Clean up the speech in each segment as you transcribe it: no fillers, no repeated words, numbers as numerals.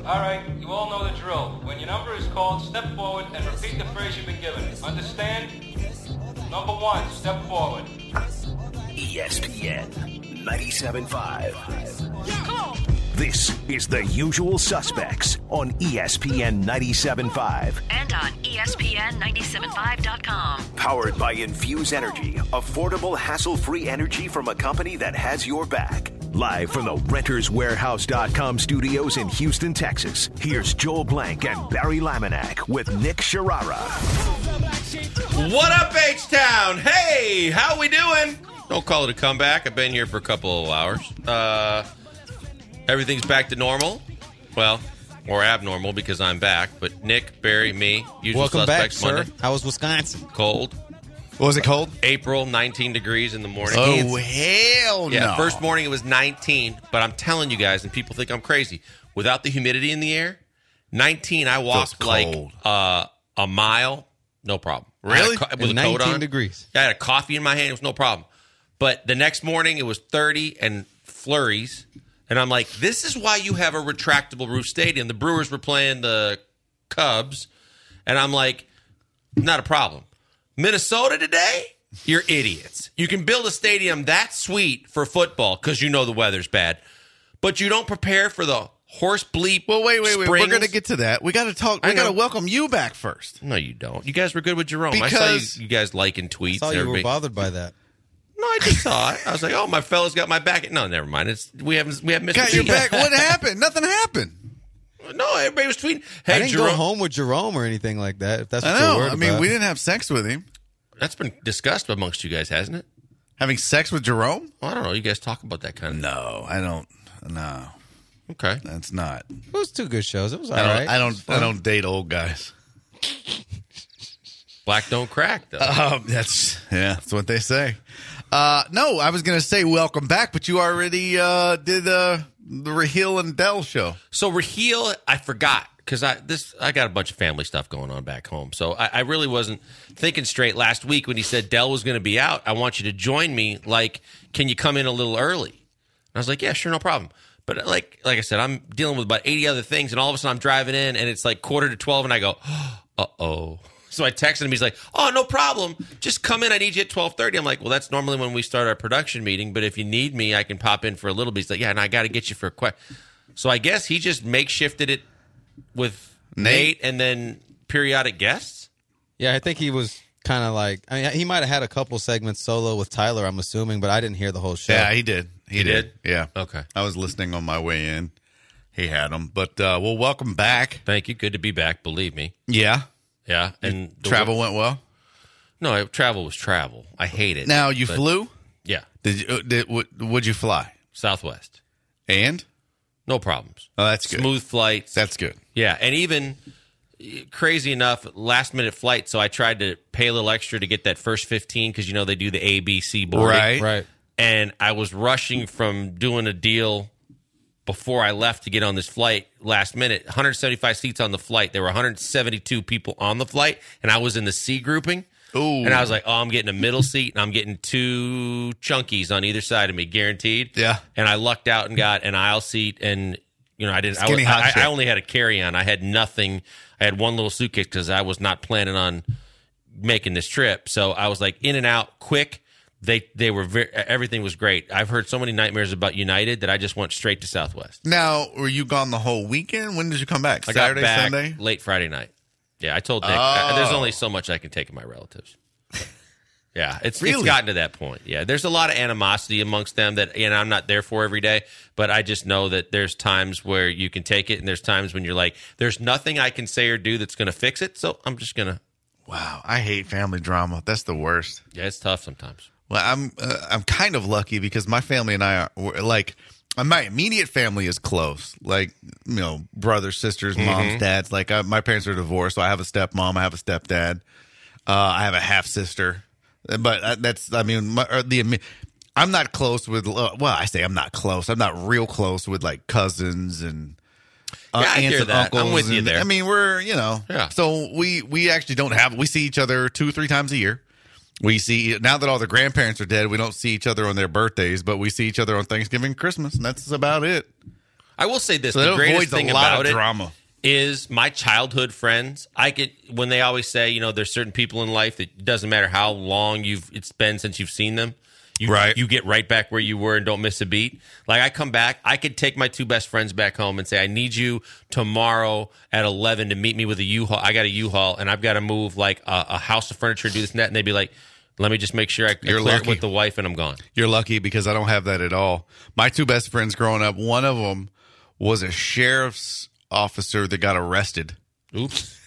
All right, you all know the drill. When your number is called, step forward and repeat the phrase you've been given. Understand? Number 1, step forward. ESPN 97.5. Come on. This is The Usual Suspects on ESPN 97.5. And on ESPN975.com. Powered by Infuse Energy. Affordable, hassle-free energy from a company that has your back. Live from the RentersWarehouse.com studios in Houston, Texas. Here's Joel Blank and Barry Laminack with Nick Sharara. What up, H-Town? Hey, how we doing? Don't call it a comeback. I've been here for a couple of hours. Everything's back to normal. Well, or abnormal because I'm back. But Nick, Barry, me, Usual Welcome Suspects back, Monday. sir. How was Wisconsin? Cold. Was it cold? April, 19 degrees in the morning. Oh, hell no. Yeah, first morning it was 19. But I'm telling you guys, and people think I'm crazy, without the humidity in the air, 19, I walked like a mile, no problem. Really? With a coat 19 on. degrees. I had a coffee in my hand. It was no problem. But the next morning, it was 30 and flurries. And I'm like, this is why you have a retractable roof stadium. The Brewers were playing the Cubs. And I'm like, not a problem. Minnesota today, you're idiots. You can build a stadium that sweet for football because you know the weather's bad. But you don't prepare for the horse bleep. Well, wait. springs. We're going to get to that. We got to talk. We got to welcome you back first. No, you don't. You guys were good with Jerome. I Because- saw you guys liking tweets. I saw you were Everybody- bothered by that. No, I just saw it. I was like, "Oh, my fella's got my back." No, never mind. We haven't missed. Got your back. What happened? Nothing happened. No, everybody was tweeting. Hey, I didn't Jerome. go home with Jerome or anything like that. If that's what I you're know. worried I mean, about. we didn't have sex with him. That's been discussed amongst you guys, hasn't it? Having sex with Jerome? Well, I don't know. You guys talk about that kind of. No, I don't. No, Okay. that's not. It was 2 good shows. It was all I don't. right. I don't date old guys. Black don't crack though. That's what they say. No, I was going to say welcome back, but you already did the Raheel and Dell show. So Raheel, I forgot because I got a bunch of family stuff going on back home. So I really wasn't thinking straight last week when he said Dell was going to be out. I want you to join me. Like, can you come in a little early? And I was like, yeah, sure, no problem. But like I said, I'm dealing with about 80 other things, and all of a sudden I'm driving in, and it's like 11:45, and I go, uh-oh. So I texted him. He's like, oh, no problem. Just come in. I need you at 12:30. I'm like, well, that's normally when we start our production meeting, but if you need me, I can pop in for a little bit. He's like, yeah, and I got to get you for a question. So I guess he just makeshifted it with Nate and then periodic guests. Yeah, I think he was kind of like, I mean, he might have had a couple segments solo with Tyler, I'm assuming, but I didn't hear the whole show. Yeah, he did. He did. Yeah. Okay. I was listening on my way in. He had them. But well, welcome back. Thank you. Good to be back. Believe me. Yeah. Yeah. And Travel went well? No, travel was travel. I hate it. Now, you flew? Yeah. Would you fly? Southwest. And? No problems. Oh, that's good. Smooth flights. That's good. Yeah. And even crazy enough, last minute flight. So I tried to pay a little extra to get that first 15 because, they do the ABC boarding. Right. And I was rushing from doing a deal before I left to get on this flight last minute. 175 seats on the flight. There were 172 people on the flight, and I was in the C grouping. Ooh. And I was like, oh, I'm getting a middle seat, and I'm getting 2 chunkies on either side of me, guaranteed. Yeah. And I lucked out and got an aisle seat, and I didn't. Skinny hot shit. I only had a carry-on. I had nothing. I had one little suitcase because I was not planning on making this trip. So I was like in and out quick. They were everything was great. I've heard so many nightmares about United that I just went straight to Southwest. Now, were you gone the whole weekend? When did you come back? Saturday, I got back Sunday? late Friday night. Yeah, I told Nick there's only so much I can take of my relatives. Yeah, it's gotten to that point. Yeah, there's a lot of animosity amongst them that I'm not there for every day, but I just know that there's times where you can take it, and there's times when you're like, there's nothing I can say or do that's going to fix it, so I'm just going to. Wow, I hate family drama. That's the worst. Yeah, it's tough sometimes. Well, I'm kind of lucky because my family and I are like, my immediate family is close. Like, brothers, sisters, moms, dads. Like, my parents are divorced, so I have a stepmom, I have a stepdad, I have a half sister. But I'm not close with. I say I'm not close. I'm not real close with like cousins and. Aunts and uncles. I'm with you there. I mean, we're Yeah. So we actually don't have. We see each other 2-3 times a year. We see, now that all the grandparents are dead, we don't see each other on their birthdays, but we see each other on Thanksgiving and Christmas, and that's about it. I will say this: So the that greatest avoids thing a lot about of it drama. is my childhood friends. When they always say, there's certain people in life that it doesn't matter how long it's been since you've seen them. You get right back where you were and don't miss a beat. Like I come back, I could take my two best friends back home and say, I need you tomorrow at 11 to meet me with a U-Haul. I got a U-Haul and I've got to move like a house of furniture and do this and that. And they'd be like, let me just make sure I clear it with the wife and I'm gone. You're lucky because I don't have that at all. My two best friends growing up, one of them was a sheriff's officer that got arrested. Oops.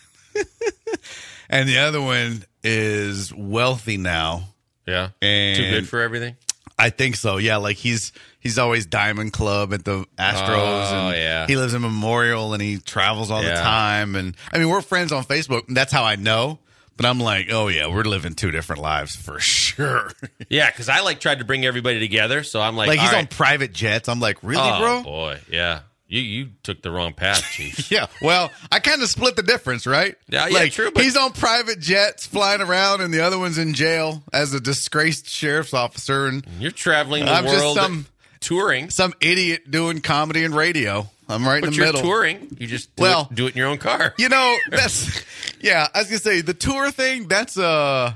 And the other one is wealthy now. Yeah. And Too good for everything? I think so. Yeah, like he's always Diamond Club at the Astros. Oh, and yeah. He lives in Memorial and he travels all the time. And I mean, we're friends on Facebook. And that's how I know. But I'm like, oh yeah, we're living two different lives for sure. Yeah, because I tried to bring everybody together. So I'm like He's all on private jets. I'm like, really, oh, bro? Boy, yeah. You took the wrong path, Chief. Yeah, well, I kind of split the difference, right? Yeah, true. But he's on private jets flying around, and the other one's in jail as a disgraced sheriff's officer. And you're traveling the I'm world, just touring. some idiot doing comedy and radio. I'm right But in the you're middle. touring. You just do it in your own car. That's yeah. I was gonna say the tour thing. That's a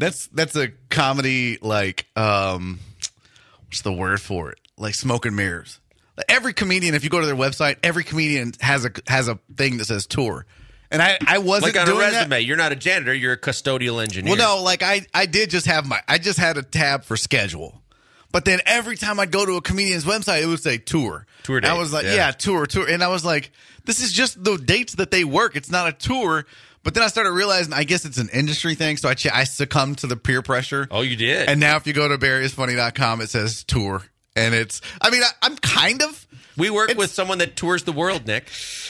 comedy like what's the word for it? Like smoke and mirrors. Every comedian, if you go to their website, every comedian has a thing that says tour. And I wasn't like on doing a resume. that. You're not a janitor. You're a custodial engineer. Well, no, like I did just have I just had a tab for schedule. But then every time I go to a comedian's website, it would say tour. Tour I dates, was like, yeah. tour. And I was like, this is just the dates that they work. It's not a tour. But then I started realizing, I guess it's an industry thing. So I succumbed to the peer pressure. Oh, you did? And now if you go to BarryIsFunny.com, it says tour. And I'm kind of. We work with someone that tours the world, Nick.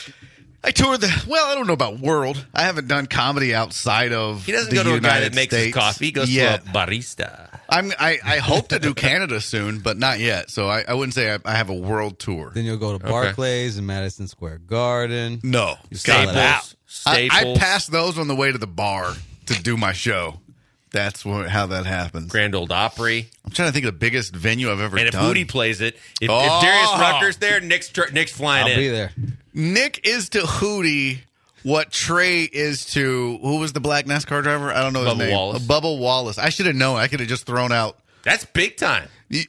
I toured I don't know about world. I haven't done comedy outside of He doesn't the go to a guy United that makes States his coffee. He goes yet. to a barista. I hope to do Canada soon, but not yet. So I wouldn't say I have a world tour. Then you'll go to Barclays and Madison Square Garden. No. Staples. I Staples. passed those on the way to the bar to do my show. That's how that happens. Grand Ole Opry. I'm trying to think of the biggest venue I've ever And if done. Hootie plays it, if Oh. Darius Rucker's there, Nick's flying I'll in. be there. Nick is to Hootie what Trey is to who was the black NASCAR driver? I don't know his Bubba name. Wallace. Bubba Wallace. I should have known. I could have just thrown out. That's big time. You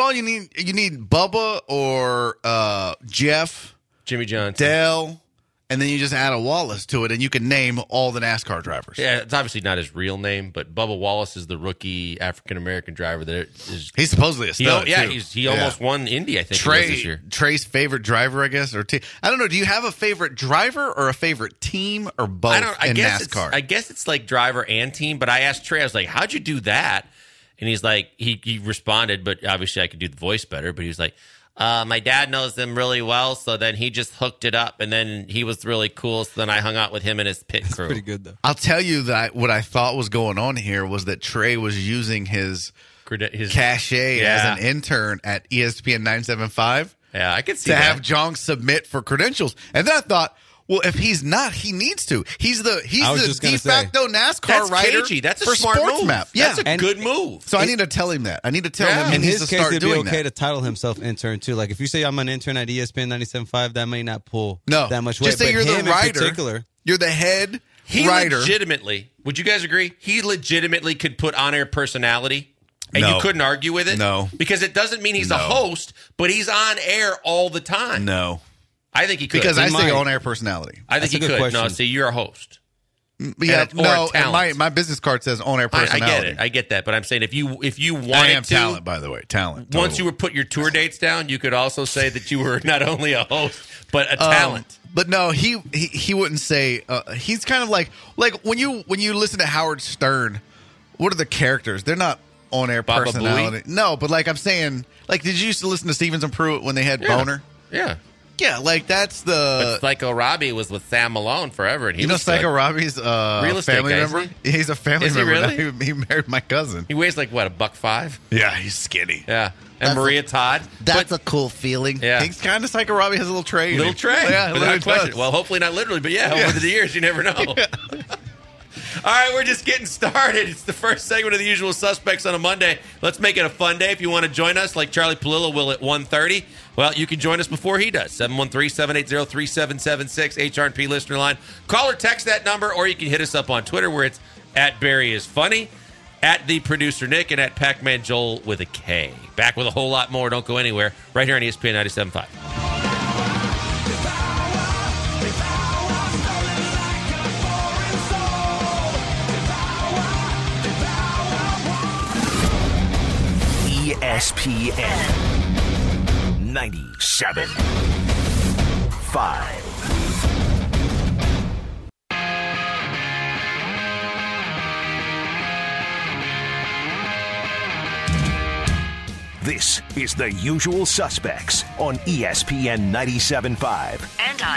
need Bubba or Jeff, Jimmy Johnson. Dell, and then you just add a Wallace to it, and you can name all the NASCAR drivers. Yeah, it's obviously not his real name, but Bubba Wallace is the rookie African American driver that is. He's supposedly a stud. Yeah, too. he almost won Indy. I think it was this year. Trey's favorite driver, I guess, or I don't know. Do you have a favorite driver or a favorite team or both I in guess NASCAR? I guess it's like driver and team. But I asked Trey, I was like, "How'd you do that?" And he's like, he responded, but obviously I could do the voice better. But he was like, my dad knows them really well, so then he just hooked it up, and then he was really cool. So then I hung out with him and his pit crew. Pretty good, though. I'll tell you that what I thought was going on here was that Trey was using his cachet as an intern at ESPN 975 Yeah, I could see to that. have Jong submit for credentials. And then I thought, well, if he's not, he needs to. He's the de facto NASCAR That's writer cagey. That's a for smart Sports move. Map. Yeah. That's a good move. So I need to tell him that. I need to tell him he In needs his to case, start it'd be doing okay that. to title himself intern too. Like if you say I'm an intern at ESPN 97.5, that may not pull No, that much weight. just say but you're the him in writer. particular, You're the head He writer. legitimately, would you guys agree? He legitimately could put on-air personality, and No. you couldn't argue with it? No. Because it doesn't mean he's a No. host, but he's on air all the time. No, I think he could. because I say might. on-air personality. I think That's a he good could. No, question. see, you're a host. Yeah, or no. talent. My business card says on-air I personality. get that. But I'm saying if you wanted I am to, talent, by the way. Talent. once you would put your tour dates down, you could also say that you were not only a host but a talent. But no, he wouldn't say. He's kind of like when you listen to Howard Stern. What are the characters? They're not on-air Baba personality. No, but like I'm saying, like did you used to listen to Stevens and Pruitt when they had Boner? Yeah. Yeah, like that's the. But Psycho Robbie was with Sam Malone forever, and he You know, was Psycho good. Robbie's Real estate family guy, member. isn't He's a family Is he member. really? Now. He married my cousin. He weighs like what, $105? Yeah, he's skinny. Yeah. And That's Maria Todd. That's But a cool feeling. Yeah. He's kind of Psycho Robbie. Has a little tray. in little him. Trey. Yeah, without literally question. does. Well, hopefully not literally, but yeah, Yeah. over the years, you never know. All right, we're just getting started. It's the first segment of The Usual Suspects on a Monday. Let's make it a fun day. If you want to join us, like Charlie Palillo will at 1:30, well, you can join us before he does. 713-780-3776, HRP listener line. Call or text that number, or you can hit us up on Twitter where it's at Barry is Funny, at the producer Nick, and at Pac-Man Joel with a K. Back with a whole lot more. Don't go anywhere. Right here on ESPN 97.5. ESPN 97.5. This is The Usual Suspects on ESPN 97.5. And on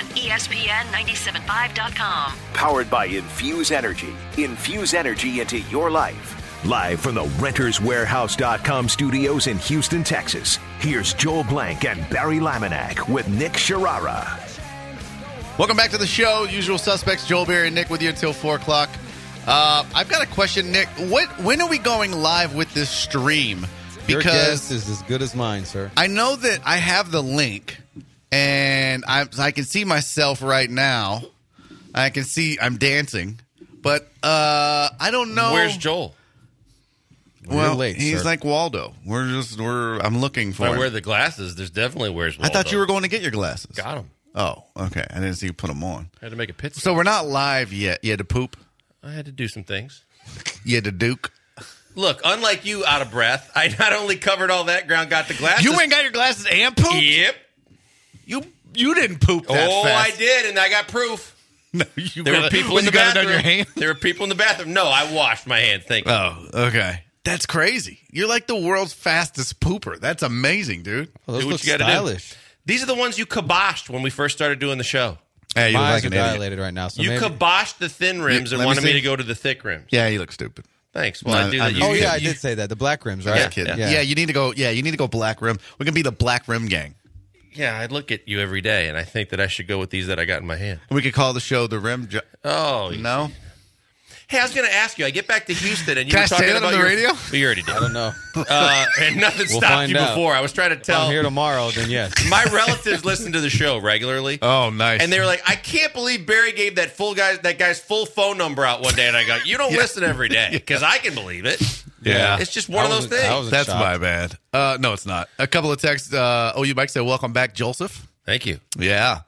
ESPN975.com. Powered by Infuse Energy. Infuse energy into your life. Live from the RentersWarehouse.com studios in Houston, Texas. Here's Joel Blank and Barry Laminack with Nick Sharara. Welcome back to the show. Usual Suspects, Joel, Barry, and Nick with you until 4 o'clock. I've got a question, Nick. When are we going live with this stream? Your guess is as good as mine, sir. I know that I have the link, and I can see myself right now. I can see I'm dancing, but I don't know. Where's Joel? Well, You're late, he's sir. like Waldo. I'm looking for If I him. wear the glasses, there's definitely where's Waldo. I thought you were going to get your glasses. Got them. Oh, okay. I didn't see you put them on. I had to make a pit stop. So we're not live yet. You had to poop. I had to do some things. You had to duke. Look, unlike you, out of breath, I not only covered all that ground, got the glasses. You ain't got your glasses and poop? Yep. You didn't poop that fast. I did, and I got proof. No, you There were people in the you got it bathroom. on your hand? There were people in the bathroom. No, I washed my hands. Thank you. Oh, okay. That's crazy. You're like the world's fastest pooper. That's amazing, dude. Well, those Do what look you gotta do. stylish. These are the ones you kiboshed when we first started doing the show. Hey, you My look eyes like are an idiot. dilated right now. So You maybe... kiboshed the thin rims and let me wanted me see. to go to the thick rims. Yeah, you look stupid. Thanks. Well, No, I do I'm that. just Oh, yeah, I you- did say that. The black rims, right? Just kidding. yeah. Yeah, you need to go. Yeah, you need to go black rim. We're gonna be the black rim gang. Yeah, I look at you every day, and I think that I should go with these that I got in my hand. We could call the show the rim. Oh, No, Hey, I was going to ask you. I get back to Houston, and you Can were I say talking that about on the radio? Well, you already did. I don't know. And nothing We'll stopped find you out. before. I was trying to If tell. I'm here tomorrow, then yes. My relatives listen to the show regularly. Oh, nice. And they were like, I can't believe Barry gave that guy's full phone number out one day. And I go, you don't listen every day, because I can believe it. Yeah. It's just one of those things. That's shocked. my bad. No, it's not. A couple of texts. OU Mike said, "Welcome back, Joseph." Thank you. Yeah.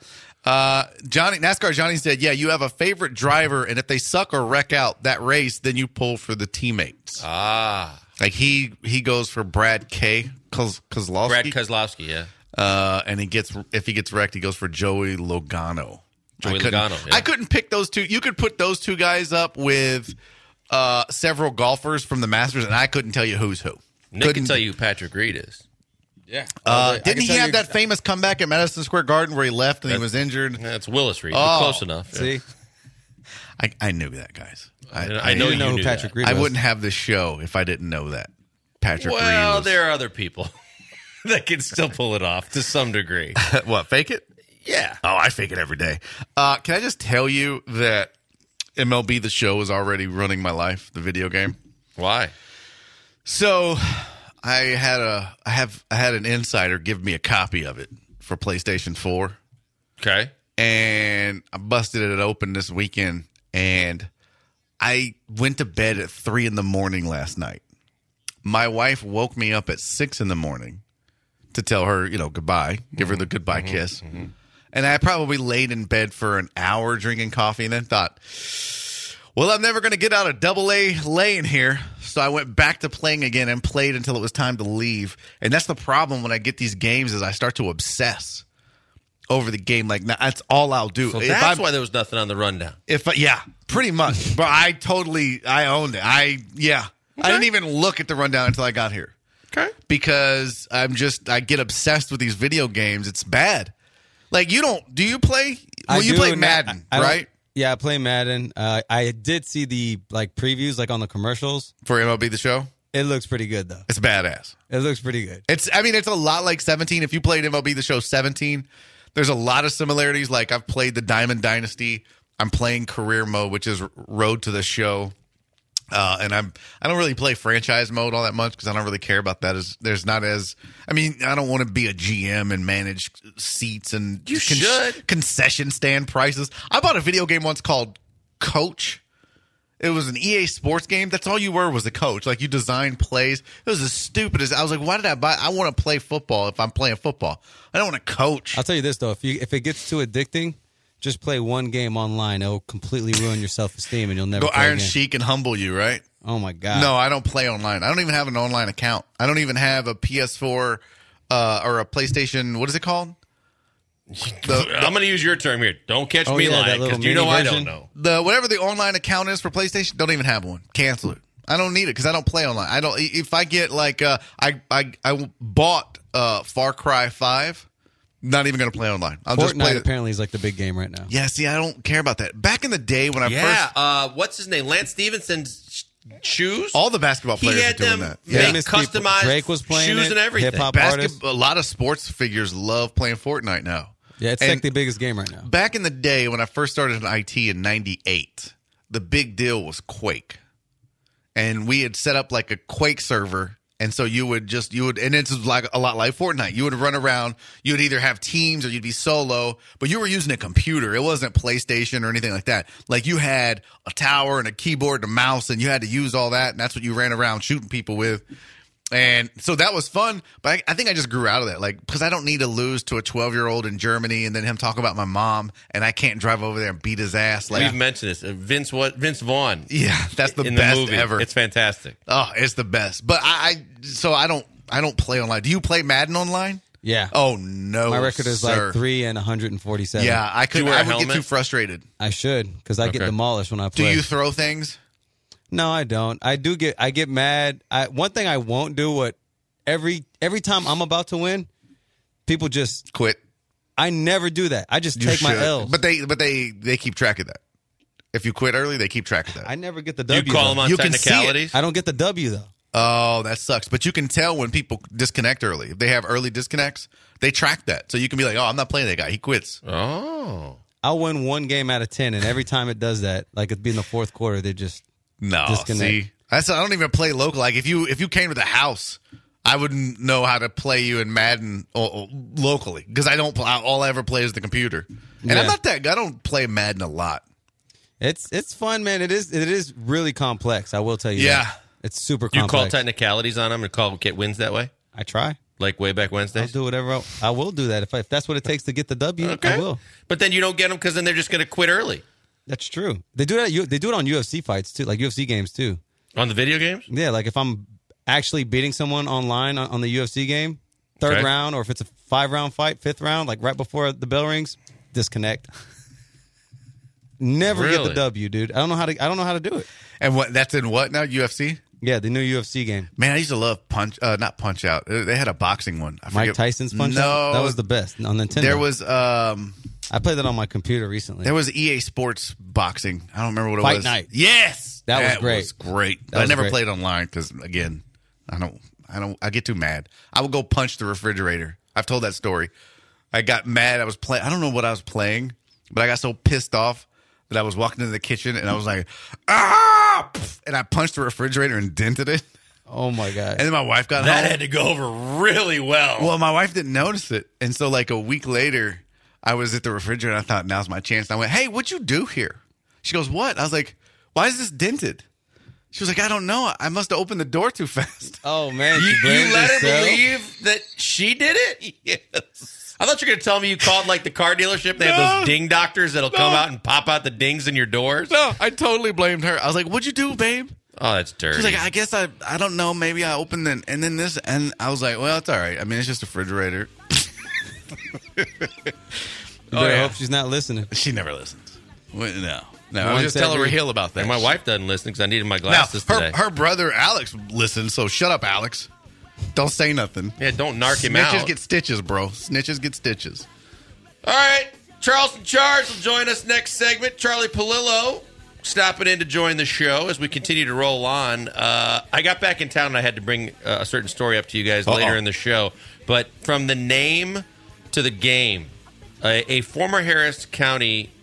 NASCAR Johnny said, "Yeah, you have a favorite driver, and if they suck or wreck out that race, then you pull for the teammates." Like he goes for Brad Kozlowski. Brad Kozlowski, yeah. And if he gets wrecked, he goes for Joey Logano. Joey I couldn't- Logano, yeah. I couldn't pick those two. You could put those two guys up with several golfers from the Masters, and I couldn't tell you who's who. Nick can tell you who Patrick Reed is. Yeah. Didn't he have that famous comeback at Madison Square Garden where he left and he was injured? That's Willis Reed. But close enough. Yeah. See? I knew that, guys. I know I you didn't know knew who Patrick that. Reed I was. wouldn't have this show if I didn't know that. Patrick Reed. Well, was- there are other people that can still pull it off to some degree. What, fake it? Yeah. Oh, I fake it every day. Can I just tell you that MLB The Show is already running my life, the video game? Why? So I had an insider give me a copy of it for PlayStation 4, Okay. and I busted it open this weekend, and I went to bed at 3 a.m. last night. My wife woke me up at 6 a.m. to tell her, goodbye, give her the goodbye kiss. And I probably laid in bed for an hour drinking coffee and then thought, well, I'm never going to get out of AA lane here. So I went back to playing again and played until it was time to leave. And that's the problem when I get these games is I start to obsess over the game. Like, that's all I'll do. So If that's I'm- why there was nothing on the rundown. yeah, pretty much. But I owned it. I didn't even look at the rundown until I got here. Okay. Because I get obsessed with these video games. It's bad. Like, do you play? Well, you play Madden, I don't- right? Yeah, I play Madden. I did see the previews on the commercials. For MLB The Show? It looks pretty good though. It's badass. It looks pretty good. It's a lot like 17. If you played MLB The Show 17, there's a lot of similarities. Like, I've played the Diamond Dynasty. I'm playing career mode, which is Road to the Show. And I don't really play franchise mode all that much because I don't really care about that. I don't want to be a GM and manage seats and concession stand prices. I bought a video game once called Coach. It was an EA Sports game. That's all you were, was a coach. Like, you designed plays. It was as stupid as, I was like, why did I buy? I want to play football if I'm playing football. I don't want to coach. I'll tell you this though, if it gets too addicting, just play one game online. It'll completely ruin your self-esteem, and you'll never go play Iron again. Sheik and humble you, right? Oh my God. No, I don't play online. I don't even have an online account. I don't even have a PS4 or a PlayStation. What is it called? I'm going to use your term here. Don't catch me that lying, little because you know mini I version. don't know. Whatever the online account is for PlayStation, don't even have one. Cancel it. I don't need it because I don't play online. I don't. If I get like I bought Far Cry 5. Not even going to play online. I'll just play Fortnite apparently is like the big game right now. Yeah, see, I don't care about that. Back in the day when I first... what's his name? Lance Stevenson's shoes? All the basketball players He had are doing them that. make Famous people. customized Drake was playing shoes it, and everything. hip-hop artists. A lot of sports figures love playing Fortnite now. Yeah, it's like the biggest game right now. Back in the day when I first started in IT in 98, the big deal was Quake. And we had set up like a Quake server. And so and it's like a lot like Fortnite. You would run around, you would either have teams or you'd be solo, but you were using a computer. It wasn't PlayStation or anything like that. Like, you had a tower and a keyboard and a mouse, and you had to use all that. And that's what you ran around shooting people with. And so that was fun, but I think I just grew out of that, like, because I don't need to lose to a 12-year-old in Germany and then him talk about my mom, and I can't drive over there and beat his ass. Like, We've mentioned this. Vince Vaughn. Yeah, that's the in best the movie. ever. It's fantastic. Oh, it's the best. But I don't play online. Do you play Madden online? Yeah. Oh no, My record is sir. like 3 and 147. Yeah, I Do you wear a would get helmet? too frustrated. I should, because I get Okay. demolished when I Do play. you throw things? No, I don't. I get mad. One thing I won't do, what every time I'm about to win, people just Quit. I never do that. I just You take my should. L's. But they keep track of that. If you quit early, they keep track of that. I never get the Do you W. call though. them on You can see it. technicalities? I don't get the W though. Oh, that sucks. But you can tell when people disconnect early. If they have early disconnects, they track that. So you can be like, oh, I'm not playing that guy. He quits. Oh. I'll win one game out of 10, and every time it does that, like it'd be in the fourth quarter, they just No, disconnect. see, I don't even play local. Like, if you came to the house, I wouldn't know how to play you in Madden locally because I don't. All I ever play is the computer, and Yeah. I'm not that. I don't play Madden a lot. It's fun, man. It is really complex. I will tell you. Yeah. that. It's super You call complex. technicalities on them and get wins that way? I try. Like way back I'll Wednesdays? do whatever. I will do that if that's what it takes to get the W. Okay. I will. But then you don't get them because then they're just going to quit early. That's true. They do that. They do it on UFC fights too, like UFC games too. On the video games? Yeah, like if I'm actually beating someone online on the UFC game, third Okay. round, or if it's a 5-round fight, 5th round, like right before the bell rings, disconnect. Never get Really? the W, dude. I don't know how to do it. And that's in what now? UFC? Yeah, the new UFC game. Man, I used to love not Punch Out. They had a boxing one. I Mike forget- Tyson's Punch No, Out? That was the best on Nintendo. There was I played that on my computer recently. there was EA Sports boxing. I don't remember what it Fight was. Night. Yes, That was great. Was great. That But I was never great. played online because again, I get too mad. I would go punch the refrigerator. I've told that story. I got mad. I was playing. I don't know what I was playing, but I got so pissed off that I was walking into the kitchen and I was like, ah! And I punched the refrigerator and dented it. Oh my god. And then my wife got That home. had to go over really well. Well, my wife didn't notice it. And so like a week later, I was at the refrigerator and I thought, now's my chance. And I went, hey, what'd you do here? She goes, what? I was like, why is this dented? She was like, I don't know. I must have opened the door too fast. Oh man, You blamed let her yourself? believe that she did it? Yes. I thought you were going to tell me you called like the car dealership. They have those ding doctors that'll come out and pop out the dings in your doors. No, I totally blamed her. I was like, what'd you do, babe? Oh, that's dirty. She's like, I guess I don't know. Maybe I opened it and then this. And I was like, well, it's all right. I mean, it's just a refrigerator. You better hope she's not listening. She never listens. Well, no. I Once was just telling every- Raheel about that. and my wife doesn't listen because I needed my Now, glasses today. her brother Alex listens, so shut up, Alex. Don't say nothing. Yeah, don't narc him Snitches out. get stitches, bro. Snitches get stitches. All right, Charleston Charge will join us next segment. Charlie Palillo stopping in to join the show as we continue to roll on. I got back in town and I had to bring a certain story up to you guys later in the show. But from the name to the game, a former Harris County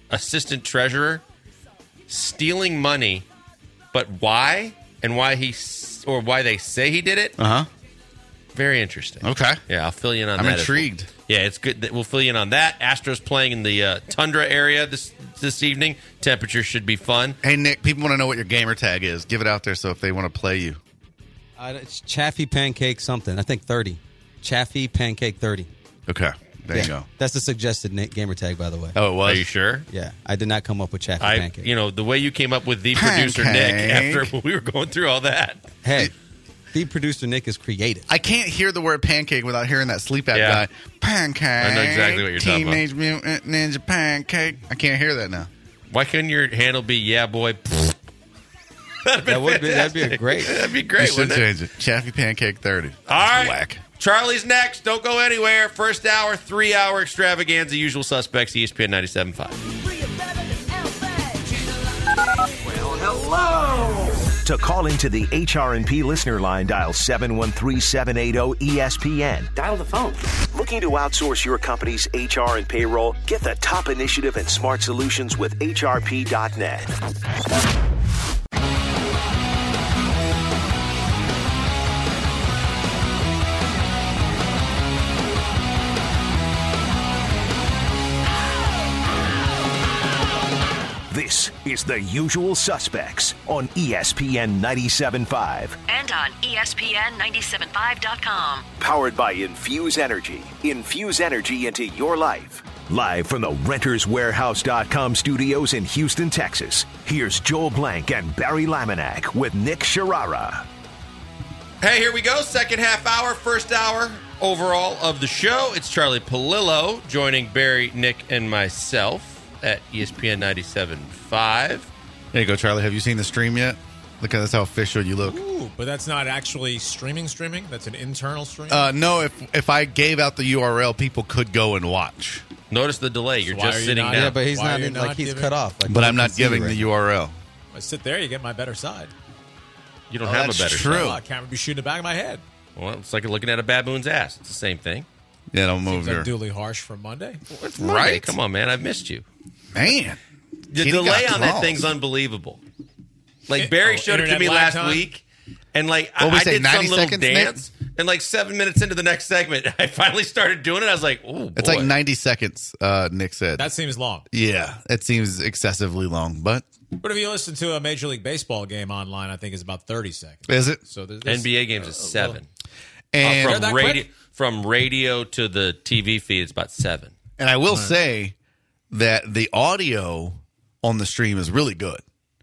assistant treasurer stealing money, but why and why why they say he did it? Very interesting. Okay. Yeah, I'll fill you in on I'm that. intrigued. Yeah, it's good. We'll fill you in on that. Astros playing in the tundra area this evening. Temperature should be fun. Hey, Nick, people want to know what your gamer tag is. Give it out there so if they want to play you. It's Chaffee Pancake something. I think 30. Chaffee Pancake 30. Okay. There you go. That's the suggested gamer tag, by the way. Oh, it was? Are you sure? Yeah, I did not come up with Chaffee Pancake. The way you came up with the producer Nick Pancake. after we were going through all that. Hey, the producer Nick is creative. I can't hear the word pancake without hearing that sleep app Yeah. guy. Pancake. I know exactly what you're talking about. Teenage Mutant Ninja Pancake. I can't hear that now. Why couldn't your handle be "Yeah, boy"? That'd be a great. That'd be You great. should Wouldn't it? change it. Chaffee Pancake 30. All right. Whack. Charlie's next. Don't go anywhere. First hour, 3-hour extravaganza. Usual suspects. ESPN 97.5. To call into the HRP listener line, dial 713-780-ESPN. Dial the phone. Looking to outsource your company's HR and payroll? Get the top initiative and smart solutions with HRP.net. This is The Usual Suspects on ESPN 97.5. And on ESPN975.com. Powered by Infuse Energy. Infuse energy into your life. Live from the RentersWarehouse.com studios in Houston, Texas. Here's Joel Blank and Barry Laminack with Nick Sharara. Hey, here we go. Second half hour, first hour overall of the show. It's Charlie Palillo joining Barry, Nick, and myself at ESPN 97.5. There you go, Charlie. Have you seen the stream yet? Look at that's how official you look. Ooh, but that's not actually streaming. That's an internal stream. No, if I gave out the URL, people could go and watch. Notice the delay. You're So why just are you sitting not- down. Yeah, but he's Why not are you in, not like he's giving- cut off. Like, But no I'm one not can see giving right the now. URL. I sit there, you get my better side. You don't Oh, have a that's better true. shot. Oh, I can't be shooting the back of my head. Well, it's like looking at a baboon's ass. It's the same thing. Yeah, don't move Seems here. unduly harsh for Monday. It's Monday. Right. Come on, man. I've missed you. Man. The Kitty delay got on that balls. thing's unbelievable. Like, Barry showed it to internet me lag last time? week, and like What we I say, did some 90 little seconds, Nick? dance, and like 7 minutes into the next segment, I finally started doing it. I was like, "Oh, It's like 90 seconds, Nick said. That seems long. Yeah, it seems excessively long, but But if you listen to a Major League Baseball game online, I think it's about 30 seconds. is it? So there's NBA games is 7. And They're that quick? From radio to the TV feed, it's about 7. And I will say that the audio on the stream is really good.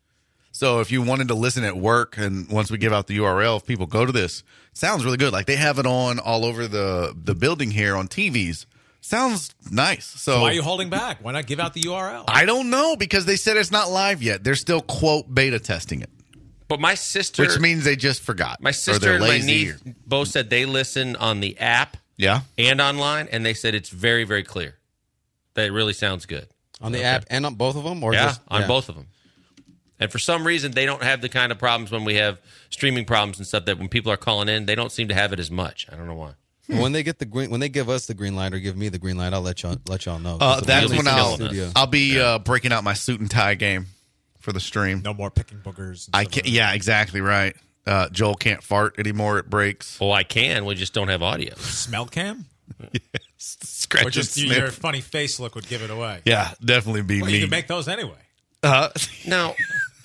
So if you wanted to listen at work, and once we give out the URL, if people go to this, it sounds really good. Like they have it on all over the building here on TVs. Sounds nice. So why are you holding back? Why not give out the URL? I don't know, because they said it's not live yet. They're still, quote, beta testing it, But my sister, which means they just forgot. my Or sister they're and my lazy niece or- both said they listen on the app Yeah. and online, and they said it's very, very clear. That it really sounds good. On the app and on both of them? Or Yeah, just, on both of them. And for some reason, they don't have the kind of problems when we have streaming problems and stuff that when people are calling in, they don't seem to have it as much. I don't know why. When they get the green, when they give us the green light or give me the green light, I'll let y'all know. That's really when killing us. I'll be breaking out my suit and tie game for the stream. No more picking boogers. and I stuff can't. like Yeah, exactly right. Joel can't fart anymore. It breaks. Oh, I can. We just don't have audio. that. Smell cam? Scratch Or and just sniff. your funny face look would give it away. Yeah, definitely be Well, me. you can make those anyway. Now,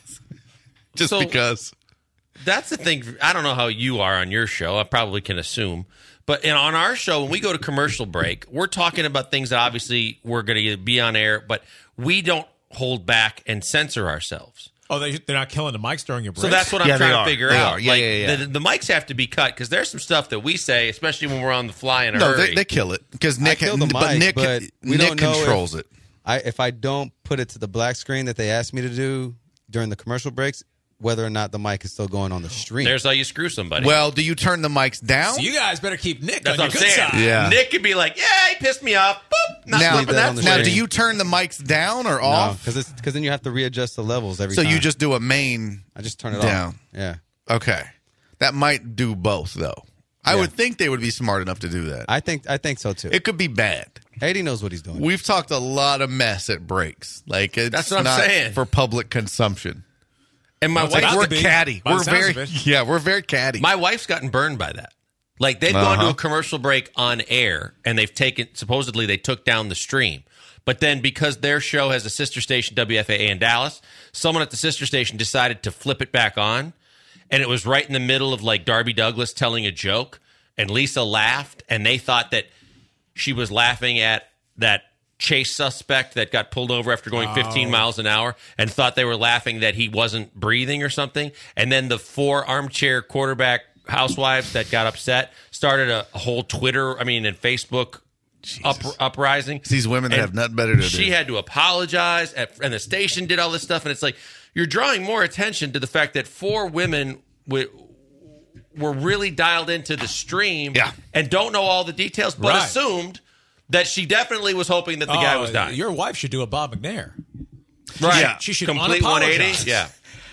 Just so- because. that's the thing. I don't know how you are on your show. I probably can assume. But on our show, when we go to commercial break, we're talking about things that obviously we're going to be on air, but we don't hold back and censor ourselves. Oh, they're not killing the mics during your break. So that's what I'm Yeah, they trying are. to figure They out. are. Yeah, like, yeah. The mics have to be cut because there's some stuff that we say, especially when we're on the fly in a No, hurry. they kill it because Nick. kill the but mic, Nick, but we Nick don't know controls it. if I don't put it to the black screen that they asked me to do during the commercial breaks, whether or not the mic is still going on the stream. There's how you screw somebody. Well, do you turn the mics down? So you guys better keep Nick that's on what your I'm good saying. side. Yeah. Nick could be like, yeah, he pissed me off. Boop. Not now, flipping that that on the now, switch. do you turn the mics down or off? because then you have to readjust the levels every So time. you just do a main. I just turn it down. off. Yeah, Okay, that might do both though. I Yeah. would think they would be smart enough to do that. I think so too. It could be bad. AD knows what he's doing. We've talked a lot of mess at breaks. Like it's That's what I'm not saying. for public consumption. And my Well, wife, it's We're to be, catty. by the We're sounds very of it. yeah. We're very catty. my wife's gotten burned by that. Like they've gone to a commercial break on air, and they've taken supposedly they took down the stream. But then because their show has a sister station, WFAA in Dallas, someone at the sister station decided to flip it back on, and it was right in the middle of like Darby Douglas telling a joke, and Lisa laughed, and they thought that she was laughing at that chase suspect that got pulled over after going 15 miles an hour, and thought they were laughing that he wasn't breathing or something. And then the 4 armchair quarterback housewives that got upset started a whole Twitter, and Facebook uprising. It's these women that And have nothing better to do. She had to apologize, and the station did all this stuff, and it's like you're drawing more attention to the fact that 4 women were really dialed into the stream and don't know all the details, but Right. assumed that she definitely was hoping that the guy was dying. Your wife should do a Bob McNair. Right. Yeah. She should Complete 180. unapologize. Yeah.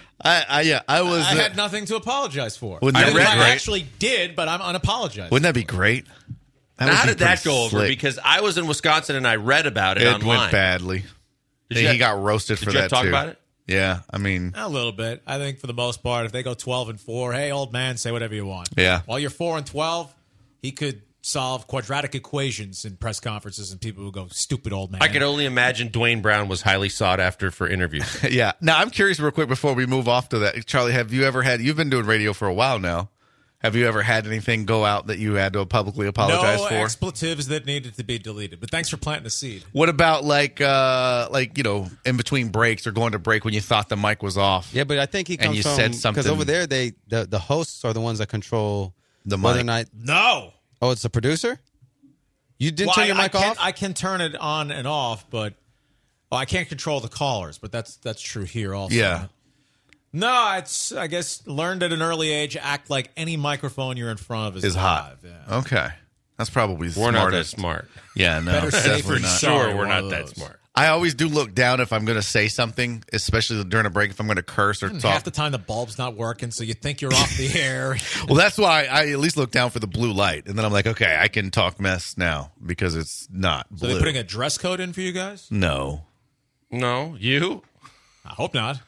I was. I had nothing to apologize for. Wouldn't I that be great? actually did, but I'm unapologized. Wouldn't that be great? That Now, would how be did that pretty go over? slick. Because I was in Wisconsin and I read about it It online. went badly. Did you He got roasted for Did you that talk too. about it? Yeah, I mean, A little bit. I think for the most part, if they go 12-4, hey, old man, say whatever you want. Yeah. While you're 4-12, he could solve quadratic equations in press conferences, and people would go, "Stupid old man." I could only imagine Dwayne Brown was highly sought after for interviews. yeah. Now I'm curious, real quick, before we move off to that, Charlie, have you ever had? You've been doing radio for a while now. Have you ever had anything go out that you had to publicly apologize no for? expletives that needed to be deleted. But thanks for planting the seed. What about like in between breaks or going to break when you thought the mic was off? Yeah, but I think he And comes you from said something- because over there the hosts are the ones that control The whether mic. or not. No. Oh, it's the producer. You didn't turn your mic off. I can turn it on and off, but I can't control the callers. But that's true here also. Yeah. No, it's I guess learned at an early age. Act like any microphone you're in front of Is hot. live. Yeah. Okay, that's probably the We're not that smartest. smart. Yeah, no, Better safe definitely than not. sorry. Sure, we're one not of that those. smart. I always do look down if I'm going to say something, especially during a break. If I'm going to curse or Half talk, the time the bulb's not working, so you think you're off the air. well, that's why I at least look down for the blue light, and then I'm like, okay, I can talk mess now because it's not So blue. they're putting a dress code in for you guys? No, No, you? I hope not.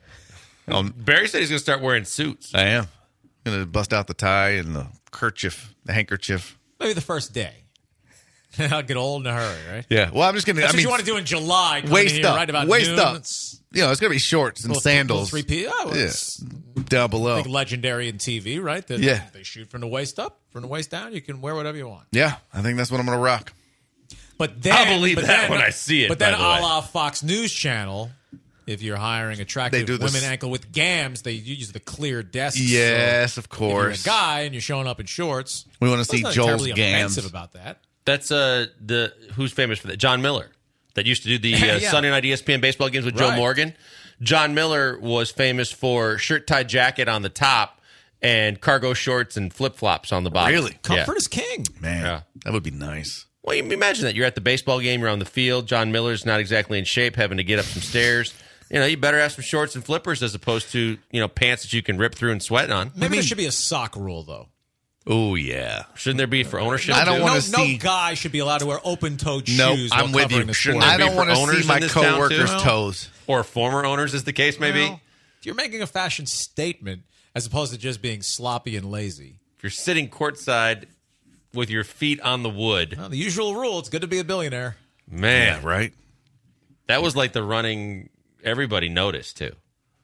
Barry said he's going to start wearing suits. I am going to bust out the tie and the kerchief, the handkerchief. Maybe the first day. I'll get old in a hurry, right? Yeah, well, I'm just going to. That's I what mean, you want to do in July. Come waist in here up, right about waist noon. up. It's it's going to be shorts and little- sandals. little 3P. Oh, Yeah, it's down below. I think legendary in TV, right? That Yeah. They shoot from the waist up, from the waist down. You can wear whatever you want. Yeah, I think that's what I'm going to rock. But then, I'll believe but that then- when I see it, But then, by the a way. la Fox News Channel, if you're hiring attractive They do this- women ankle with gams, they use the clear desks. Yes, of So if you're a course. guy and you're showing up in shorts, We want to see there's nothing Joel's terribly gams. offensive about that. That's the who's famous for that? John Miller, that used to do the Yeah. Sunday night ESPN baseball games with Joe Right. Morgan. John Miller was famous for shirt tie jacket on the top and cargo shorts and flip flops on the bottom. Really? Comfort Yeah. is king. Man, Yeah. that would be nice. Well, you imagine that you're at the baseball game, you're on the field. John Miller's not exactly in shape, having to get up some stairs. You better have some shorts and flippers as opposed to pants that you can rip through and sweat on. Maybe there should be a sock rule, though. Oh yeah. Shouldn't there be for ownership? I don't too? wanna No see- guy should be allowed to wear open-toed Nope, shoes I'm while with covering you. the Shouldn't sport. I there don't be want for to owners see my in this town, too? coworkers' Well, toes. or former owners, as the case may be. Well, if you're making a fashion statement as opposed to just being sloppy and lazy. If you're sitting courtside with your feet on the wood, Well, the usual rule, it's good to be a billionaire. man, Right? that was like the running. Everybody noticed too.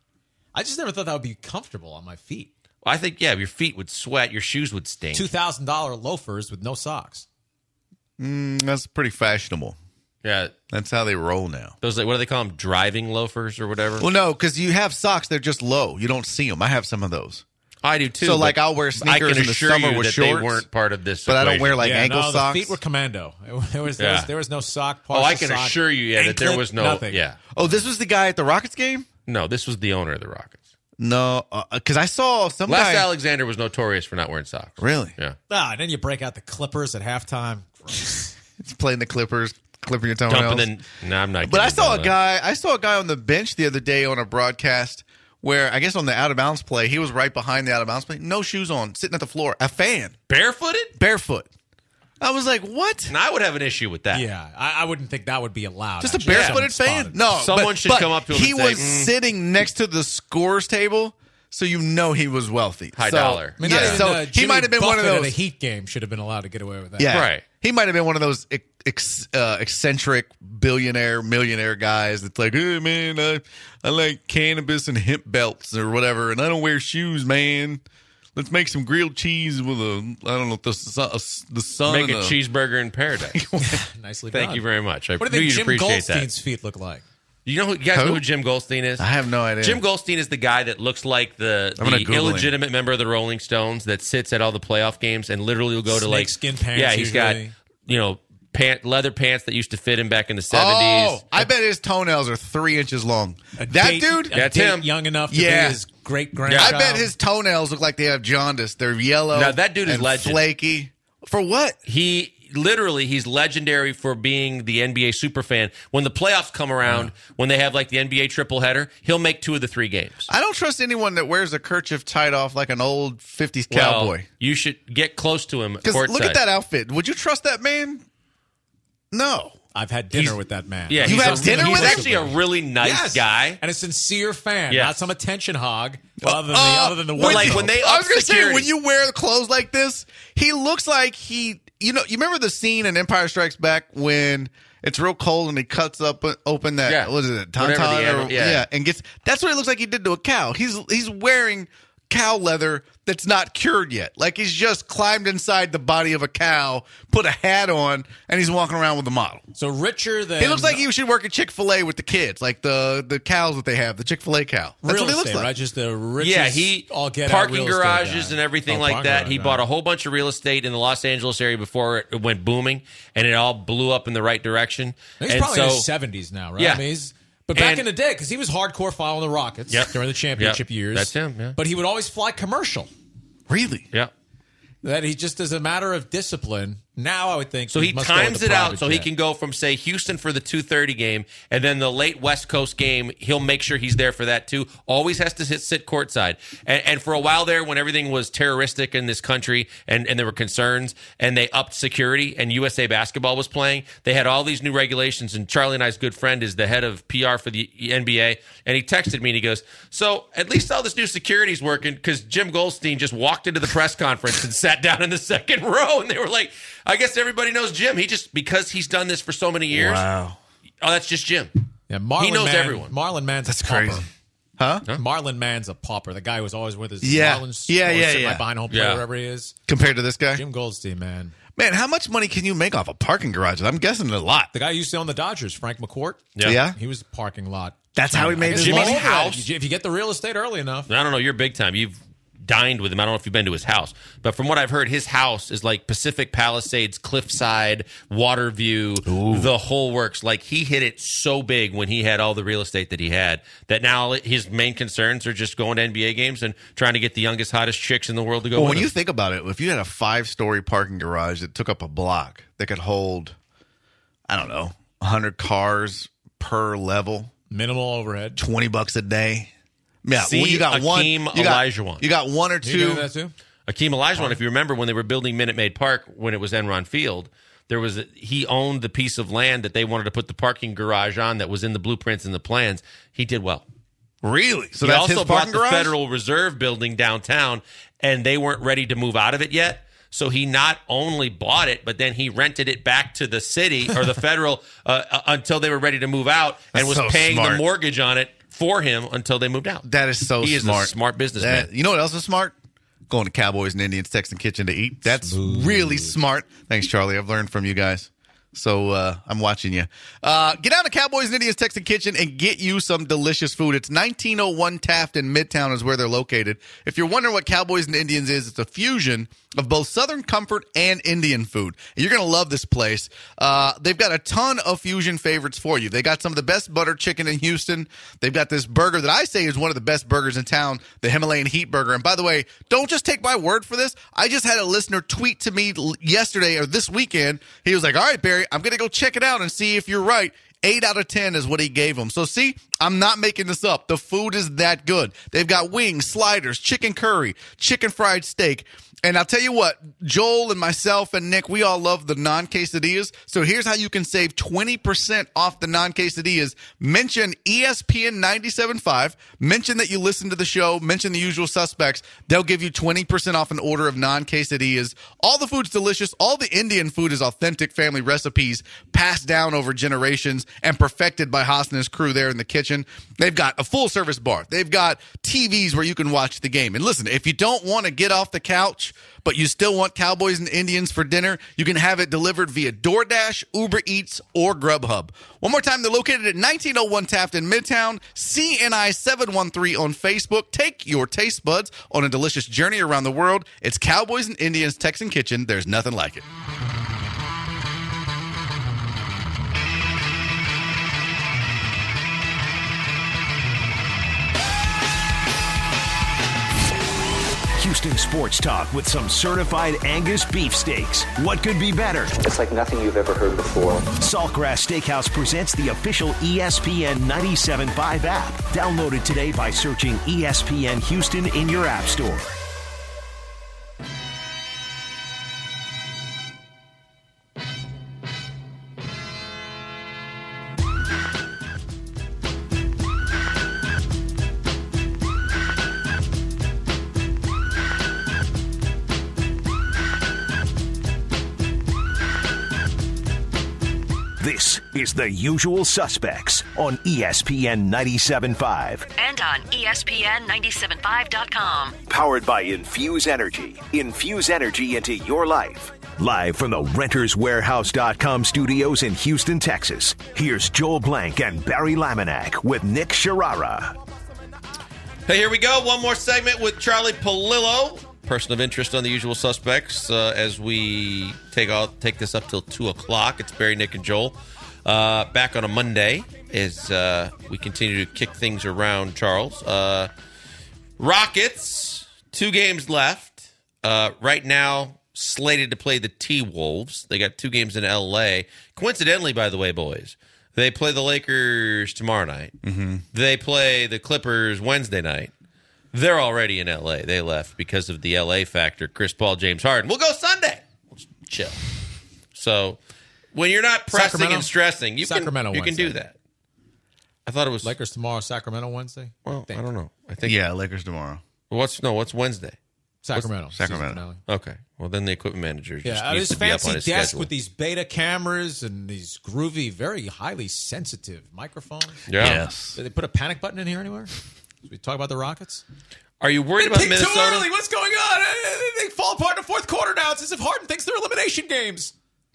I just never thought that would be comfortable on my feet. Well, I think your feet would sweat, your shoes would stink. $2,000 loafers with no socks. That's pretty fashionable. Yeah, That's how they roll now. those what do they call them? Driving loafers or whatever. Well, no, because you have socks. They're just low. You don't see them. I have some of those. I do too. So, but like, I'll wear I sneakers can in the assure summer you with that shorts, they weren't part of this. But I don't equation. wear like yeah, ankle no, socks. the feet were commando. Yeah. There was no sock. Oh, I partial can sock, assure you, that there anklet, was no. nothing. Yeah, Oh, this was the guy at the Rockets game? no, this was the owner of the Rockets. No, because I saw some Les guy. Alexander was notorious for not wearing socks. Really? Yeah. And then you break out the Clippers at halftime. Gross. He's playing the Clippers, clipping your toenails. Dumping in. No, I'm not. But I getting saw a into that. guy. I saw a guy on the bench the other day on a broadcast where I guess on the out of bounds play, he was right behind the out of bounds play, no shoes on, sitting at the floor, a fan, barefooted. barefoot. I was like, what? And I would have an issue with that. Yeah, I wouldn't think that would be allowed. Just actually. a barefooted Someone fan? spotted. No. Someone should come up to him He and say, was sitting next to the scores table, so you know he was wealthy. High So, dollar. I mean, yeah, not even, so he Jimmy might have been one of Buffett those. at a Heat game should have been allowed to get away with that. Yeah, Right. He might have been one of those eccentric millionaire guys that's like, hey, man, I like cannabis and hemp belts or whatever, and I don't wear shoes, man. Let's make some grilled cheese with the sun. Make and a cheeseburger in paradise. Nicely Thank done. you very much. I What do knew you you'd think Jim appreciate that. Goldstein's feet look like? You guys know who Jim Goldstein is? I have no idea. Jim Goldstein is the guy that looks like the I'm gonna Google him. illegitimate member of the Rolling Stones that sits at all the playoff games and literally will go to like Snakeskin pants, Yeah, he's usually. got leather pants that used to fit him back in the 70s. Oh, I bet his toenails are 3 inches long. Dude, That's him. Young enough to be his great I grandchild. bet his toenails look like they have jaundice. They're yellow. Now, that dude is and legend. flaky. For what? He's legendary for being the NBA superfan. When the playoffs come around, when they have like the NBA triple header, he'll make 2 of the 3 games. I don't trust anyone that wears a kerchief tied off like an old 50s Well, cowboy. you should get close to him. Because look courtside. at that outfit. Would you trust that man? No. I've had dinner with that man. Yeah, You he's had dinner with He's him? actually a really nice Yes. guy. And a sincere fan, Yes. not some attention hog. Other than the well, one like thing. when they I up was going to say, security. when you wear clothes like this, he looks like you remember the scene in Empire Strikes Back when it's real cold and he cuts open that, Yeah. what is it, Whatever the tauntaun? animal- yeah. And that's what it looks like he did to a cow. He's wearing cow leather that's not cured yet. Like he's just climbed inside the body of a cow, put a hat on, and he's walking around with a model. So richer than He looks like he should work at Chick-fil-A with the kids, like the cows that they have, the Chick-fil-A cow. That's real what he looks estate, like. right? Just the richest. he all get parking out real estate garages guy. and everything Oh, like parking that. garage, He right. bought a whole bunch of real estate in the Los Angeles area before it went booming, and it all blew up in the right direction. He's and probably so, in his 70s now, right? Yeah. I mean, but back And- in the day, because he was hardcore following the Rockets Yep. during the championship Yep. years. That's him, yeah. But he would always fly commercial. Really? Yeah. That he just, as a matter of discipline, now I would think. So he must go with times the it out private so he jet. can go from, say, Houston for the 2:30 game, and then the late West Coast game, he'll make sure he's there for that too. Always has to sit courtside. And for a while there, when everything was terroristic in this country and there were concerns, and they upped security, and USA Basketball was playing, they had all these new regulations, and Charlie and I's good friend is the head of PR for the NBA, and he texted me, and he goes, so at least all this new security's working, because Jim Goldstein just walked into the press conference and sat down in the second row, and they were like, I guess everybody knows Jim. Because he's done this for so many years. Wow. Oh, that's just Jim. Yeah, Marlon He knows Mann, everyone. Marlon Mann's That's a pauper. crazy. Huh? Marlon Mann's a pauper. The guy who was always with his Yeah. Marlins. Yeah, always yeah, sitting yeah. right behind home plate, Yeah. wherever he is. Compared to this guy? Jim Goldstein, man. Man, how much money can you make off of parking garages? I'm guessing a lot. The guy who used to own the Dodgers, Frank McCourt. Yeah? He was a parking lot. That's how he I made guess his you money? all over that. House. If you get the real estate early enough. I don't know. You're big time. You've dined with him. I don't know if you've been to his house, but from what I've heard, his house is like Pacific Palisades, Cliffside, Water View, the whole works. Like he hit it so big when he had all the real estate that he had that now his main concerns are just going to NBA games and trying to get the youngest, hottest chicks in the world to go Well, with when him. you think about it, if you had a 5-story parking garage that took up a block that could hold, I don't know, 100 cars per level, Minimal overhead. $20 a day. Yeah, See well, you got one. Akeem You got, Olajuwon. you got one or You two. doing that too? Akeem Olajuwon, if you remember when they were building Minute Maid Park when it was Enron Field, he owned the piece of land that they wanted to put the parking garage on that was in the blueprints and the plans. He did well. Really? So he that's also his bought parking the garage? Federal Reserve building downtown, and they weren't ready to move out of it yet. So he not only bought it, but then he rented it back to the city or the federal until they were ready to move out, and That's was so paying the smart. mortgage on it for him until they moved out. That is so He smart. is a smart businessman. You know what else is smart? Going to Cowboys and Indians Texan Kitchen to eat. That's really smart. Thanks, Charlie. I've learned from you guys. So I'm watching you. Get out to Cowboys and Indians Texan Kitchen and get you some delicious food. It's 1901 Taft in Midtown is where they're located. If you're wondering what Cowboys and Indians is, it's a fusion of both Southern comfort and Indian food. And you're going to love this place. They've got a ton of fusion favorites for you. They got some of the best butter chicken in Houston. They've got this burger that I say is one of the best burgers in town, the Himalayan Heat Burger. And by the way, don't just take my word for this. I just had a listener tweet to me yesterday or this weekend. He was like, all right, Barry, I'm going to go check it out and see if you're right. 8 out of 10 is what he gave them. So see, I'm not making this up. The food is that good. They've got wings, sliders, chicken curry, chicken fried steak. And I'll tell you what, Joel and myself and Nick, we all love the non-quesadillas. So here's how you can save 20% off the non-quesadillas. Mention ESPN 97.5. Mention that you listen to the show. Mention the usual suspects. They'll give you 20% off an order of non-quesadillas. All the food's delicious. All the Indian food is authentic family recipes passed down over generations and perfected by Haas and his crew there in the kitchen. They've got a full-service bar. They've got TVs where you can watch the game. And listen, if you don't want to get off the couch, but you still want Cowboys and Indians for dinner, you can have it delivered via DoorDash, Uber Eats, or Grubhub. One more time, they're located at 1901 Taft in Midtown, CNI 713 on Facebook. Take your taste buds on a delicious journey around the world. It's Cowboys and Indians Texan Kitchen. There's nothing like it. Houston Sports Talk with some certified Angus beefsteaks. What could be better? It's like nothing you've ever heard before. Saltgrass Steakhouse presents the official ESPN 97.5 app. Download it today by searching ESPN Houston in your app store. This is The Usual Suspects on ESPN 97.5. And on ESPN975.com. Powered by Infuse Energy. Infuse energy into your life. Live from the RentersWarehouse.com studios in Houston, Texas. Here's Joel Blank and Barry Laminack with Nick Sharara. Hey, here we go. One more segment with Charlie Polillo, person of interest on The Usual Suspects, as we take this up till 2 o'clock. It's Barry, Nick, and Joel. Back on a Monday as we continue to kick things around, Charles. Rockets, 2 games left. Right now, slated to play the T-Wolves. They got 2 games in L.A. Coincidentally, by the way, boys, they play the Lakers tomorrow night. Mm-hmm. They play the Clippers Wednesday night. They're already in L.A. They left because of the L.A. factor. Chris Paul, James Harden. We'll go Sunday. Chill. So when you're not pressing Sacramento? and stressing, you can do that. I thought it was Lakers tomorrow, Sacramento Wednesday. Well, I don't know. I think Lakers tomorrow. What's Wednesday? Sacramento. Sacramento. Okay. Well, then the equipment manager just this needs to be up on fancy his desk schedule. with these beta cameras and these groovy, very highly sensitive microphones. Yeah. Yes. Did they put a panic button in here anywhere? Should we talk about the Rockets? Are you worried about Minnesota? Too early. What's going on? They fall apart in the fourth quarter now. It's as if Harden thinks they're elimination games.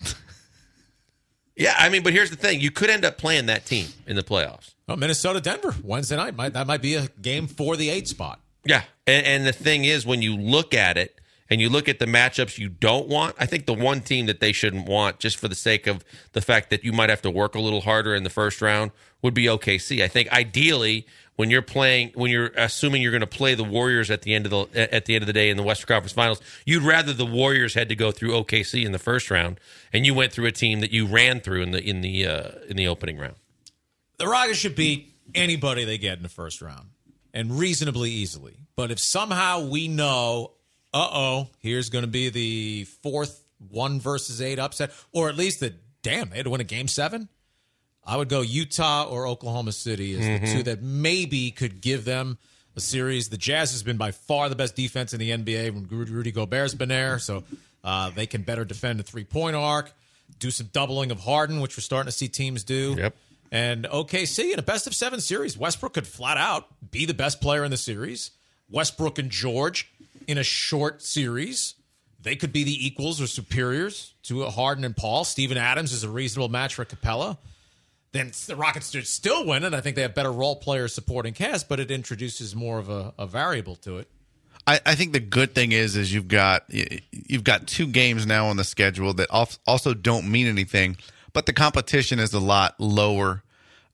Yeah, I mean, but here's the thing. You could end up playing that team in the playoffs. Oh, Minnesota-Denver, Wednesday night. That might be a game for the 8 spot. Yeah, and the thing is, when you look at it and you look at the matchups you don't want, I think the one team that they shouldn't want, just for the sake of the fact that you might have to work a little harder in the first round, would be OKC. I think ideally, when you're assuming you're going to play the Warriors at the end of the day in the Western Conference Finals, you'd rather the Warriors had to go through OKC in the first round, and you went through a team that you ran through in the opening round. The Rockets should beat anybody they get in the first round, and reasonably easily. But if somehow we know, here's going to be the 4th 1 versus 8 upset, or at least they had to win a game 7. I would go Utah or Oklahoma City as the 2 that maybe could give them a series. The Jazz has been by far the best defense in the NBA when Rudy Gobert's been there, so they can better defend the 3-point arc, do some doubling of Harden, which we're starting to see teams do. Yep. And OKC in a best-of-7 series, Westbrook could flat out be the best player in the series. Westbrook and George in a short series, they could be the equals or superiors to Harden and Paul. Steven Adams is a reasonable match for Capella. Then the Rockets still win, and I think they have better role players supporting cast, but it introduces more of a variable to it. I think the good thing is you've got 2 games now on the schedule that also don't mean anything, but the competition is a lot lower.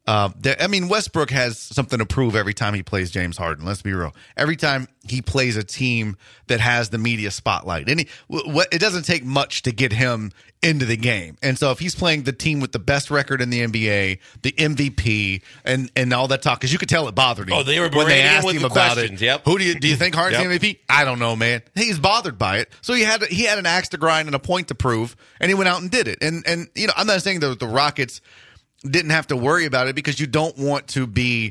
Westbrook has something to prove every time he plays James Harden. Let's be real. Every time he plays a team that has the media spotlight. And it doesn't take much to get him into the game. And so if he's playing the team with the best record in the NBA, the MVP, and all that talk, because you could tell it bothered him. Oh, they were when they berating him asked with him the about questions. it. Yep. Who do you think Harden's Yep. MVP? I don't know, man. He's bothered by it. So he had an axe to grind and a point to prove, and he went out and did it. And I'm not saying the Rockets didn't have to worry about it, because you don't want to be,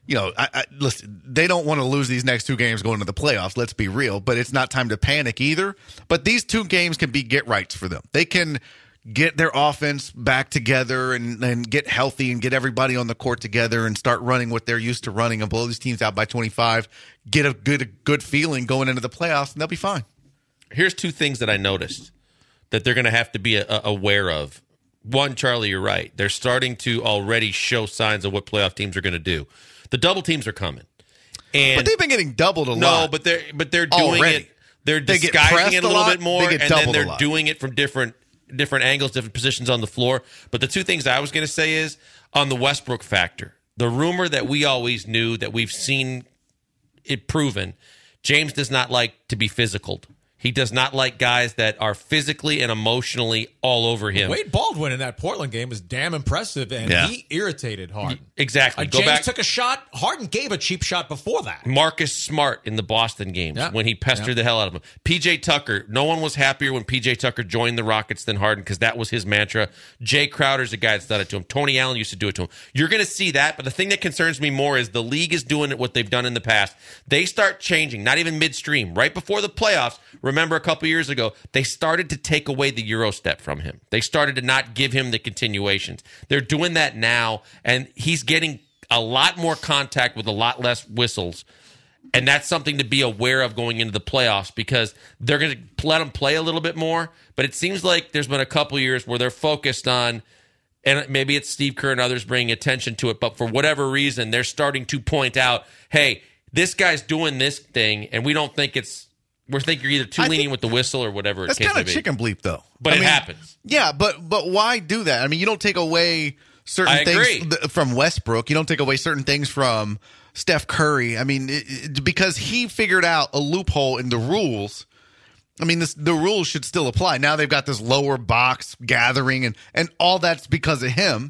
listen, they don't want to lose these next 2 games going to the playoffs. Let's be real, but it's not time to panic either. But these 2 games can be get-rights for them. They can get their offense back together and get healthy and get everybody on the court together and start running what they're used to running and blow these teams out by 25, get a good feeling going into the playoffs, and they'll be fine. Here's 2 things that I noticed that they're going to have to be aware of. One, Charlie, you're right. They're starting to already show signs of what playoff teams are going to do. The double teams are coming, but they've been getting doubled a lot. No, but they're doing already. it. They're They get disguising pressed it a a little lot, bit more, they get and then doubled a they're lot. doing it from different angles, different positions on the floor. But the 2 things I was going to say is on the Westbrook factor. The rumor that we always knew, that we've seen it proven, James does not like to be physical. He does not like guys that are physically and emotionally all over him. Wade Baldwin in that Portland game was damn impressive, and he irritated Harden. Exactly. James took a shot. Harden gave a cheap shot before that. Marcus Smart in the Boston games when he pestered the hell out of him. P.J. Tucker, no one was happier when P.J. Tucker joined the Rockets than Harden, because that was his mantra. Jay Crowder's a guy that's done it to him. Tony Allen used to do it to him. You're going to see that, but the thing that concerns me more is the league is doing it what they've done in the past. They start changing, not even midstream. Right before the playoffs, remember a couple years ago, they started to take away the Euro step from him. They started to not give him the continuations. They're doing that now, and he's getting a lot more contact with a lot less whistles. And that's something to be aware of going into the playoffs, because they're going to let him play a little bit more. But it seems like there's been a couple years where they're focused on, and maybe it's Steve Kerr and others bringing attention to it, but for whatever reason, they're starting to point out, hey, this guy's doing this thing, and we don't think we're thinking you're either too lenient with the whistle or whatever it That's case kind may of be. chicken bleep, though. But it happens. Yeah, but why do that? I mean, you don't take away certain things from Westbrook. You don't take away certain things from Steph Curry. I mean, because he figured out a loophole in the rules. I mean, the rules should still apply. Now they've got this lower box gathering, and all that's because of him.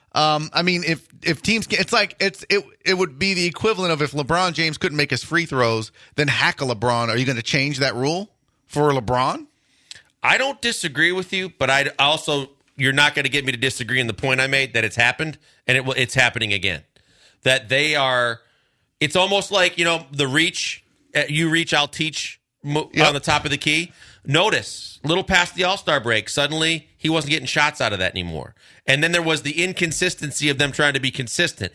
I mean, if teams can, it would be the equivalent of if LeBron James couldn't make his free throws, then hack a LeBron. Are you going to change that rule for LeBron? I don't disagree with you, but I also, you're not going to get me to disagree in the point I made that it's happened, and it's happening again. That they are, it's almost like, the reach, you reach, I'll teach on the top of the key. Notice, little past the All-Star break, suddenly he wasn't getting shots out of that anymore. And then there was the inconsistency of them trying to be consistent.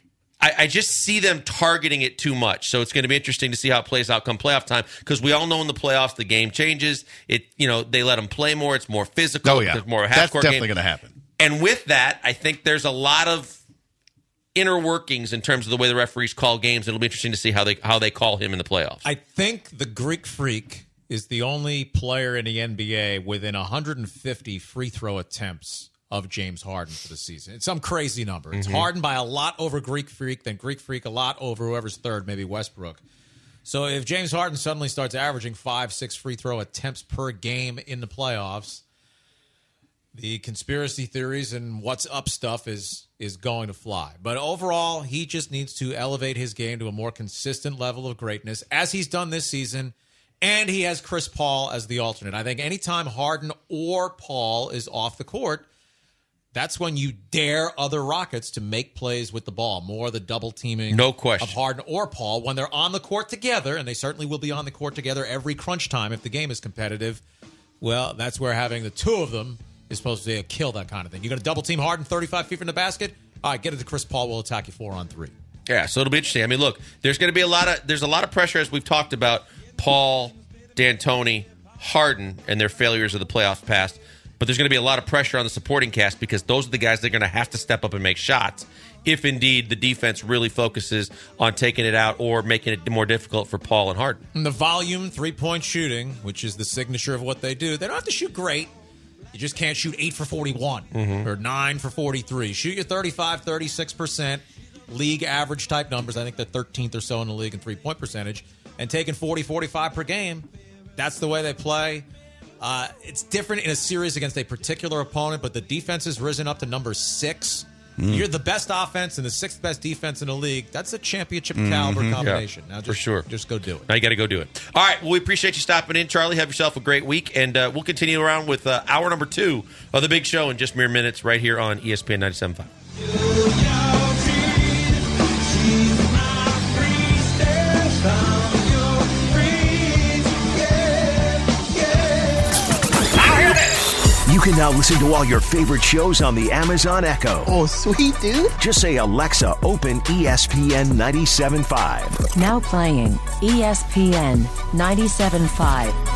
I just see them targeting it too much. So it's going to be interesting to see how it plays out come playoff time, because we all know in the playoffs the game changes. They let them play more. It's more physical. Oh, yeah. There's more That's half-court definitely game. going to happen. And with that, I think there's a lot of inner workings in terms of the way the referees call games. It'll be interesting to see how they call him in the playoffs. I think the Greek Freak is the only player in the NBA within 150 free throw attempts of James Harden for the season. It's some crazy number. It's Harden by a lot over Greek Freak, then Greek Freak a lot over whoever's third, maybe Westbrook. So if James Harden suddenly starts averaging 5-6 free throw attempts per game in the playoffs, the conspiracy theories and what's up stuff is going to fly. But overall, he just needs to elevate his game to a more consistent level of greatness, as he's done this season. And he has Chris Paul as the alternate. I think anytime Harden or Paul is off the court, that's when you dare other Rockets to make plays with the ball. More the double teaming No question. of Harden or Paul when they're on the court together, and they certainly will be on the court together every crunch time if the game is competitive. Well, that's where having the two of them is supposed to kill that kind of thing. You're going to double team Harden 35 feet from the basket? All right, get it to Chris Paul. We'll attack you 4-on-3. Yeah, so it'll be interesting. I mean, look, there's going to be a lot of pressure, as we've talked about, Paul, D'Antoni, Harden, and their failures of the playoffs past. But there's going to be a lot of pressure on the supporting cast, because those are the guys that are going to have to step up and make shots if indeed the defense really focuses on taking it out or making it more difficult for Paul and Harden. And the volume three-point shooting, which is the signature of what they do, they don't have to shoot great. You just can't shoot 8 for 41 or 9 for 43. Shoot your 35, 36% league average type numbers. I think they're 13th or so in the league in three-point percentage. And taking 40, 45 per game, that's the way they play. It's different in a series against a particular opponent, but the defense has risen up to number 6. You're the best offense and the 6th best defense in the league. That's a championship caliber combination. Yeah, now, just, for sure. Just go do it. Now you got to go do it. All right. Well, we appreciate you stopping in, Charlie. Have yourself a great week, and we'll continue around with hour number 2 of the Big Show in just mere minutes right here on ESPN 97.5. You can now listen to all your favorite shows on the Amazon Echo. Oh, sweet, dude. Just say, Alexa, open ESPN 97.5. Now playing ESPN 97.5.